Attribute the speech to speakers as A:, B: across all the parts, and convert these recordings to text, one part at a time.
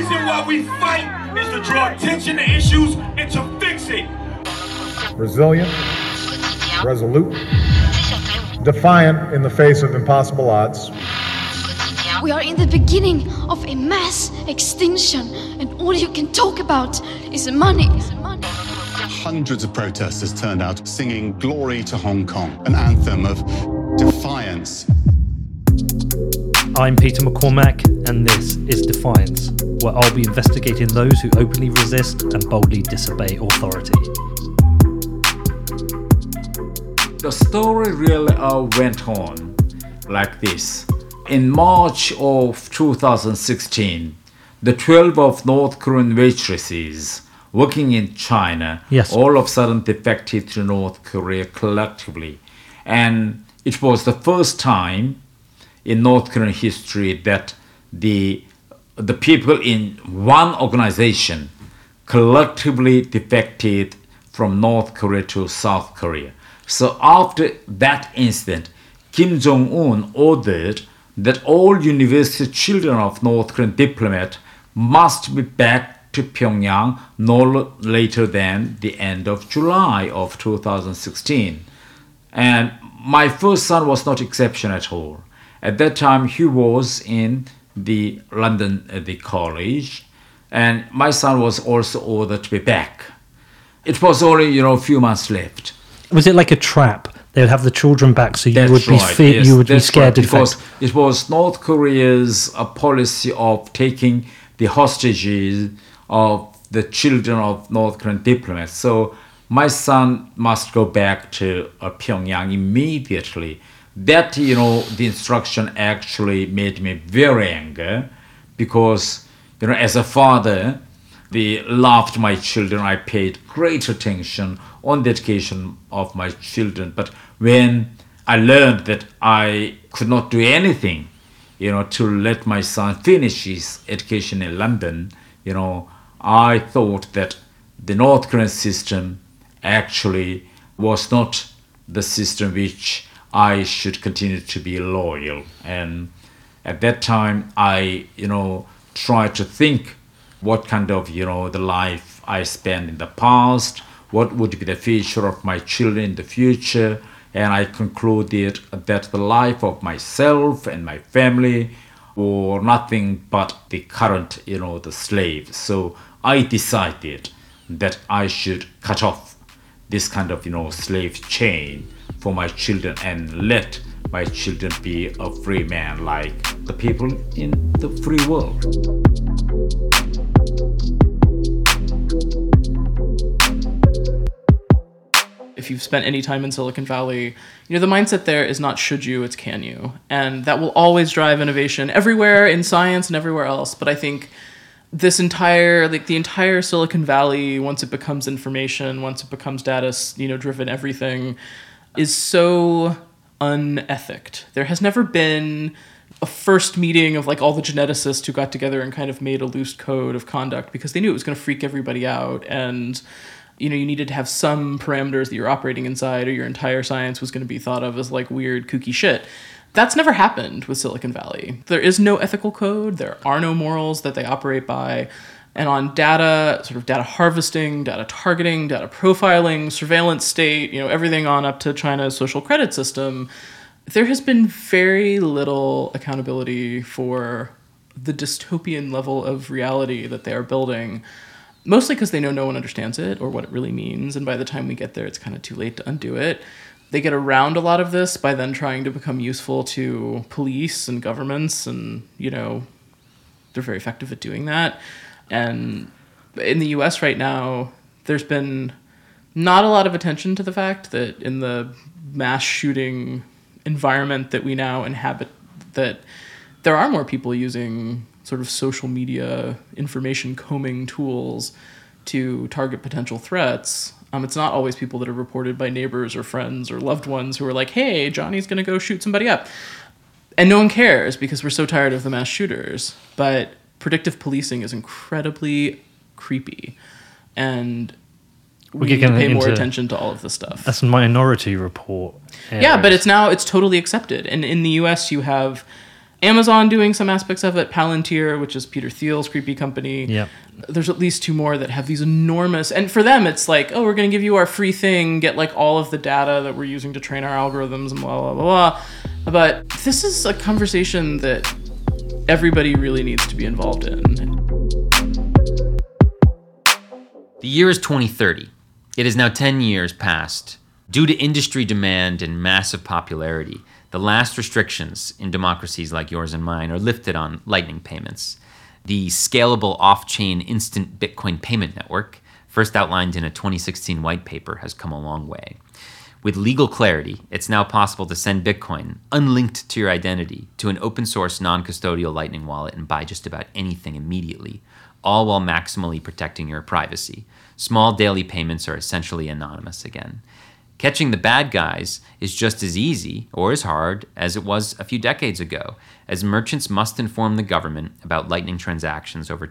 A: reason why we fight is to draw attention to issues and to fix it.
B: Resilient, resolute, defiant in the face of impossible odds.
C: We are in the beginning of a mass extinction, and all you can talk about is money.
D: Hundreds of protesters turned out singing Glory to Hong Kong, an anthem of defiance.
E: I'm Peter McCormack, and this is Defiance, where I'll be investigating those who openly resist and boldly disobey authority.
F: The story really went on like this. In March of 2016, the 12 of North Korean waitresses working in China all of a sudden defected to North Korea collectively. And it was the first time in North Korean history that the people in one organization collectively defected from North Korea to South Korea. So after that incident, Kim Jong-un ordered that all university children of North Korean diplomats must be back to Pyongyang no later than the end of July of 2016. And my first son was not exception at all. At that time, he was in the London the college, and my son was also ordered to be back. It was only a few months left.
E: Was it like a trap? They would have the children back, so you
F: That's
E: would
F: right.
E: be
F: Yes,
E: you would be
F: that's
E: scared
F: right.
E: to defect.
F: It was North Korea's policy of taking the hostages of the children of North Korean diplomats. So my son must go back to Pyongyang immediately. That, the instruction actually made me very angry because, as a father, they loved my children. I paid great attention on the education of my children. But when I learned that I could not do anything, to let my son finish his education in London, I thought that the North Korean system actually was not the system which I should continue to be loyal. And at that time, I, tried to think what kind of, the life I spent in the past, what would be the future of my children in the future. And I concluded that the life of myself and my family were nothing but the current, the slaves. So I decided that I should cut off this kind of, slave chain for my children and let my children be a free man like the people in the free world.
G: If you've spent any time in Silicon Valley, the mindset there is not should you, it's can you. And that will always drive innovation everywhere in science and everywhere else. But I think this entire, the entire Silicon Valley, once it becomes information, once it becomes data, driven everything, is so unethicked. There has never been a first meeting of all the geneticists who got together and kind of made a loose code of conduct because they knew it was going to freak everybody out. And you needed to have some parameters that you're operating inside or your entire science was going to be thought of as weird, kooky shit. That's never happened with Silicon Valley. There is no ethical code. There are no morals that they operate by. And on data, sort of data harvesting, data targeting, data profiling, surveillance state, everything on up to China's social credit system, there has been very little accountability for the dystopian level of reality that they are building. Mostly because they know no one understands it or what it really means. And by the time we get there, it's kind of too late to undo it. They get around a lot of this by then trying to become useful to police and governments. And, they're very effective at doing that. And in the US right now, there's been not a lot of attention to the fact that in the mass shooting environment that we now inhabit, that there are more people using sort of social media information combing tools to target potential threats. It's not always people that are reported by neighbors or friends or loved ones who are like, hey, Johnny's going to go shoot somebody up. And no one cares because we're so tired of the mass shooters. But predictive policing is incredibly creepy. And we need to pay more attention to all of this stuff.
E: That's a Minority Report.
G: Yeah, but it's totally accepted. And in the US, you have Amazon doing some aspects of it, Palantir, which is Peter Thiel's creepy company.
E: Yep.
G: There's at least 2 more that have these enormous, and for them it's like, oh, we're going to give you our free thing, get like all of the data that we're using to train our algorithms and blah, blah, blah, blah. But this is a conversation that everybody really needs to be involved in.
H: The year is 2030. It is now 10 years past. Due to industry demand and massive popularity, the last restrictions in democracies like yours and mine are lifted on Lightning payments. The scalable off-chain instant Bitcoin payment network, first outlined in a 2016 white paper, has come a long way. With legal clarity, it's now possible to send Bitcoin, unlinked to your identity, to an open-source non-custodial Lightning wallet and buy just about anything immediately, all while maximally protecting your privacy. Small daily payments are essentially anonymous again. Catching the bad guys is just as easy or as hard as it was a few decades ago, as merchants must inform the government about Lightning transactions over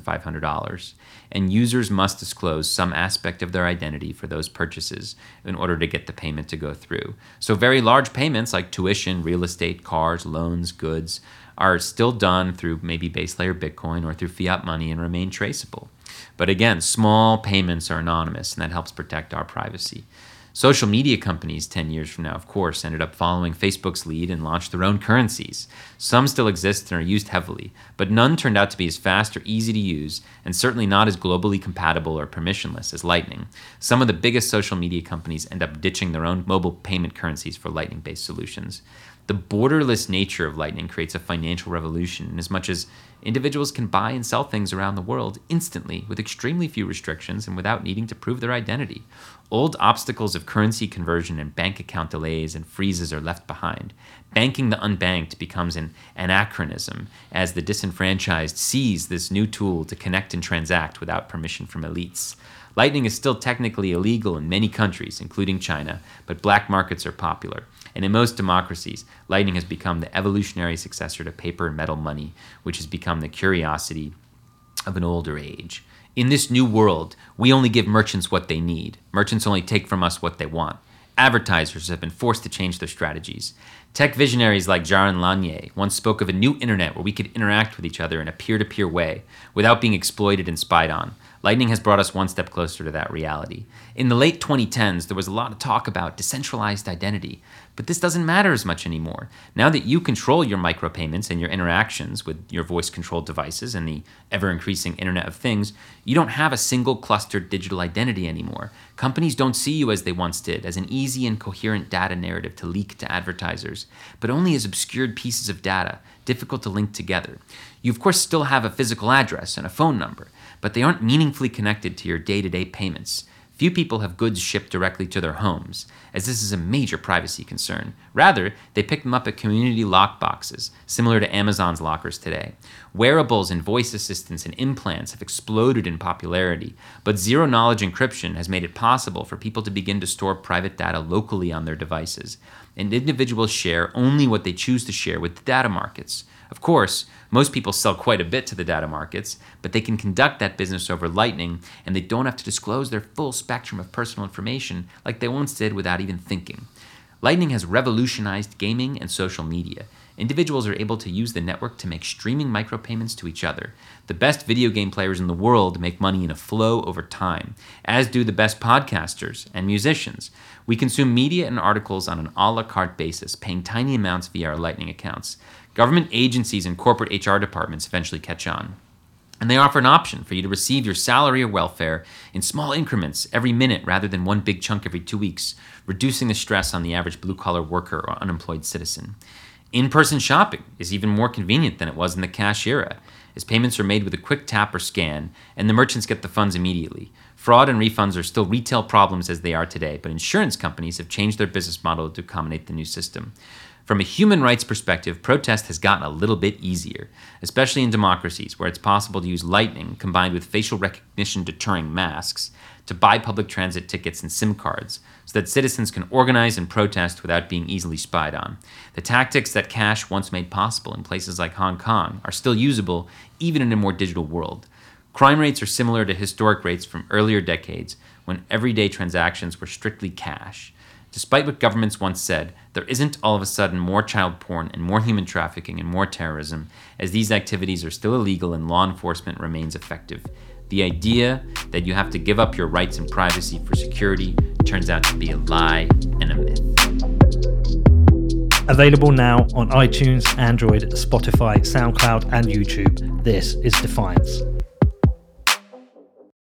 H: $2,500, and users must disclose some aspect of their identity for those purchases in order to get the payment to go through. So very large payments like tuition, real estate, cars, loans, goods are still done through maybe base layer Bitcoin or through fiat money and remain traceable. But again, small payments are anonymous, and that helps protect our privacy. Social media companies 10 years from now, of course, ended up following Facebook's lead and launched their own currencies. Some still exist and are used heavily, but none turned out to be as fast or easy to use, and certainly not as globally compatible or permissionless as Lightning. Some of the biggest social media companies end up ditching their own mobile payment currencies for Lightning-based solutions. The borderless nature of Lightning creates a financial revolution in as much as individuals can buy and sell things around the world instantly with extremely few restrictions and without needing to prove their identity. Old obstacles of currency conversion and bank account delays and freezes are left behind. Banking the unbanked becomes an anachronism as the disenfranchised seize this new tool to connect and transact without permission from elites. Lightning is still technically illegal in many countries, including China, but black markets are popular. And in most democracies, Lightning has become the evolutionary successor to paper and metal money, which has become the curiosity of an older age. In this new world, we only give merchants what they need. Merchants only take from us what they want. Advertisers have been forced to change their strategies. Tech visionaries like Jaron Lanier once spoke of a new internet where we could interact with each other in a peer-to-peer way without being exploited and spied on. Lightning has brought us one step closer to that reality. In the late 2010s, there was a lot of talk about decentralized identity, but this doesn't matter as much anymore. Now that you control your micropayments and your interactions with your voice-controlled devices and the ever-increasing Internet of Things, you don't have a single clustered digital identity anymore. Companies don't see you as they once did, as an easy and coherent data narrative to leak to advertisers, but only as obscured pieces of data, difficult to link together. You of course still have a physical address and a phone number, but they aren't meaningfully connected to your day-to-day payments. Few people have goods shipped directly to their homes, as this is a major privacy concern. Rather, they pick them up at community lockboxes, similar to Amazon's lockers today. Wearables and voice assistants and implants have exploded in popularity, but zero-knowledge encryption has made it possible for people to begin to store private data locally on their devices, and individuals share only what they choose to share with the data markets. Of course, most people sell quite a bit to the data markets, but they can conduct that business over Lightning, and they don't have to disclose their full spectrum of personal information like they once did without even thinking. Lightning has revolutionized gaming and social media. Individuals are able to use the network to make streaming micropayments to each other. The best video game players in the world make money in a flow over time, as do the best podcasters and musicians. We consume media and articles on an a la carte basis, paying tiny amounts via our Lightning accounts. Government agencies and corporate HR departments eventually catch on. And they offer an option for you to receive your salary or welfare in small increments every minute rather than one big chunk every 2 weeks, reducing the stress on the average blue-collar worker or unemployed citizen. In-person shopping is even more convenient than it was in the cash era, as payments are made with a quick tap or scan, and the merchants get the funds immediately. Fraud and refunds are still retail problems as they are today, but insurance companies have changed their business model to accommodate the new system. From a human rights perspective, protest has gotten a little bit easier, especially in democracies where it's possible to use Lightning combined with facial recognition deterring masks to buy public transit tickets and SIM cards so that citizens can organize and protest without being easily spied on. The tactics that cash once made possible in places like Hong Kong are still usable even in a more digital world. Crime rates are similar to historic rates from earlier decades when everyday transactions were strictly cash. Despite what governments once said, there isn't all of a sudden more child porn and more human trafficking and more terrorism, as these activities are still illegal and law enforcement remains effective. The idea that you have to give up your rights and privacy for security turns out to be a lie and a myth.
E: Available now on iTunes, Android, Spotify, SoundCloud, and YouTube. This is Defiance.